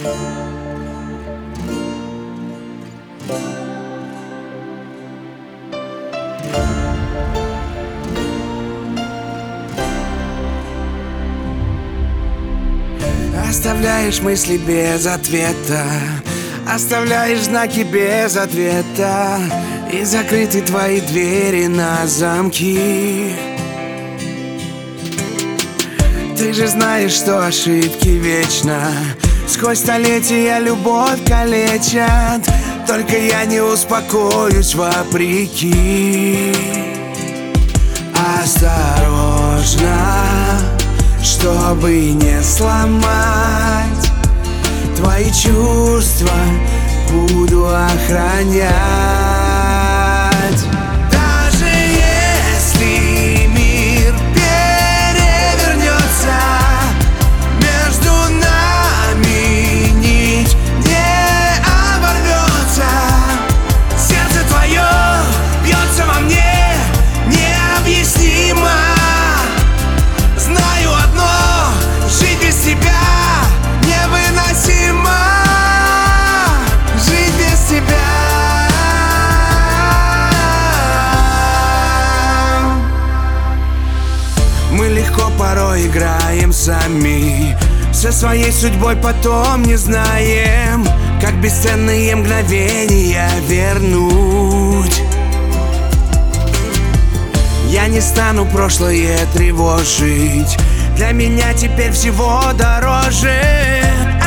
Оставляешь мысли без ответа, оставляешь знаки без ответа, и закрыты твои двери на замки. Ты же знаешь, что ошибки вечно сквозь столетия любовь калечат. Только я не успокоюсь вопреки. Осторожно, чтобы не сломать твои чувства, буду охранять. Даже если мир перевернется, между нами нить не оборвется. Сердце твое бьется во мне необъяснимо. Знаю одно, жить без тебя невыносимо. Жить без тебя. Мы легко порой играем сами, со своей судьбой потом не знаем, как бесценные мгновения вернуть. Я не стану прошлое тревожить, для меня теперь всего дороже